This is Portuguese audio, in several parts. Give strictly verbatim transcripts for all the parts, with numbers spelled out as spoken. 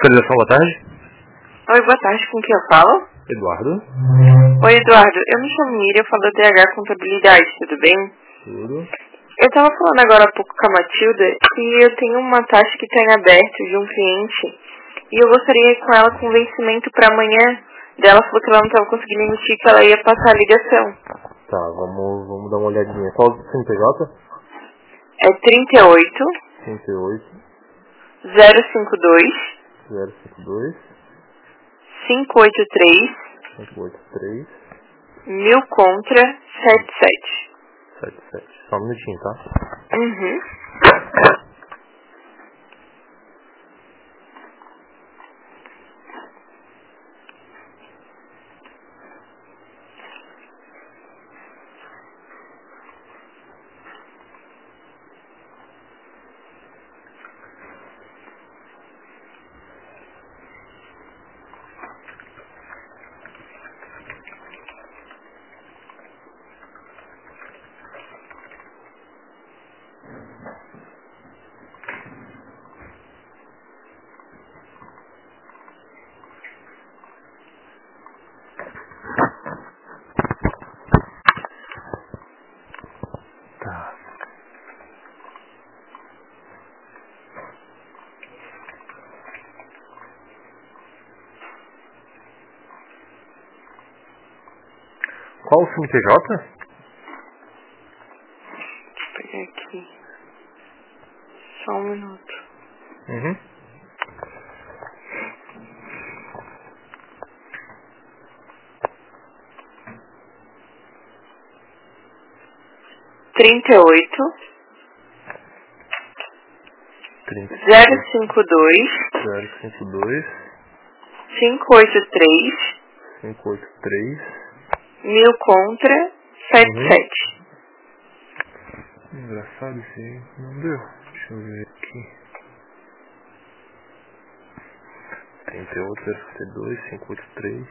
Fiscalização, boa tarde. Oi, boa tarde, com quem eu falo? Eduardo. Oi, Eduardo, eu me chamo Miriam, eu falo da D H Contabilidade, tudo bem? Tudo. Eu tava falando agora há pouco com a Matilda e eu tenho uma taxa que tá em aberto de um cliente e eu gostaria de ir com ela com vencimento para amanhã. Dela falou que ela não tava conseguindo emitir, que ela ia passar a ligação. Tá, vamos, vamos dar uma olhadinha. Qual o C N P J? É trinta e oito, trinta e oito, zero cinco dois, zero cinco dois, cinco oito três, cinco oito três, mil contra setenta e sete. sete sete. Só um minutinho, tá? Uhum. Tá. Qual o C N P J? Deixa eu pegar aqui. Só um minuto. Uhum. trinta e oito, trinta, zero cinco dois, zero cinco dois, cinco oito três, cinco oito três. mil contra setenta e sete. Engraçado esse aí. Não deu. Deixa eu ver aqui. trinta e oito, zero cinquenta e dois, cinco oito três.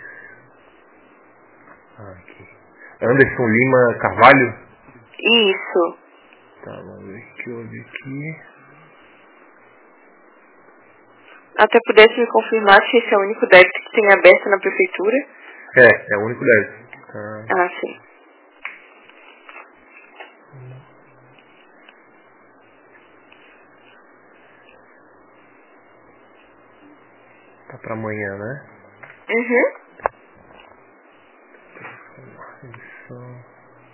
Ah, aqui. Anderson Lima Carvalho? Isso. Tá, vamos ver o que eu vi aqui. Até pudesse me confirmar se esse é o único débito que tem aberto na prefeitura? É, é o único débito. Tá. Ah, sim. Tá pra amanhã, né? Uhum. Edição.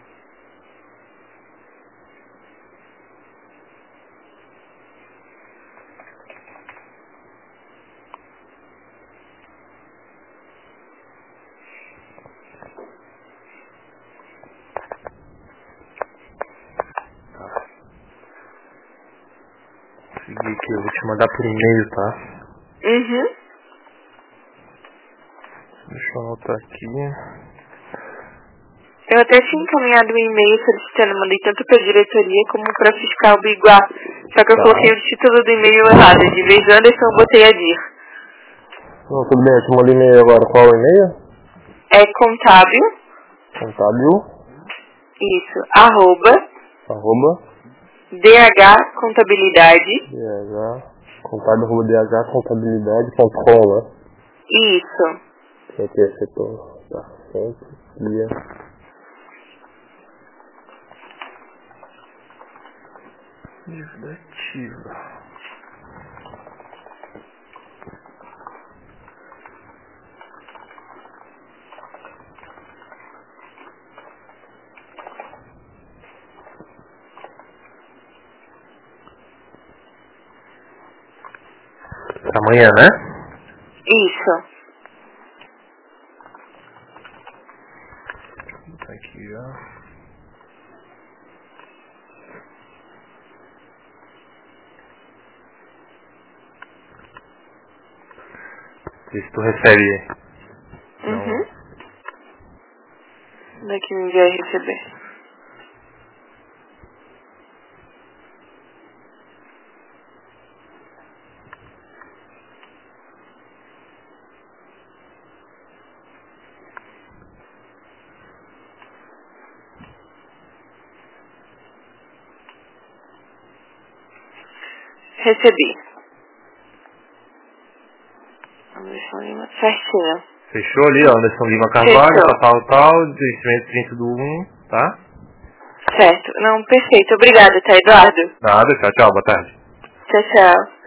Tá. Segui aqui, eu vou te mandar por e-mail, tá? Uhum. Deixa eu anotar aqui. Eu até tinha encaminhado um e-mail solicitando, mandei tanto para a diretoria como para fiscal Biguá. Só que eu Tá. coloquei o título do e-mail errado. De vez em Anderson eu botei a dir. Não, tudo bem, eu te mandei e-mail agora. Qual é o e-mail? É contábil, Contábil, isso, arroba, arroba, dh contabilidade, dh, contábil, arroba, dh, contabilidade, ponto com, né? isso. Que aqui é setor, tá, sempre, guia. Dívida ativa. Amanhã, né? Isso. Tá aqui, ó. Vê se tu recebe. Uhum. Não. Daqui um dia receber. Recebi. Anderson Lima, certinho. Fechou ali, ó, Anderson Lima Carvalho, Fechou. tal, tal, tal, vencimento trinta do um, tá? Certo. Não, perfeito. Obrigada, tá, Eduardo? Nada, tchau, tchau, boa tarde. Tchau, tchau.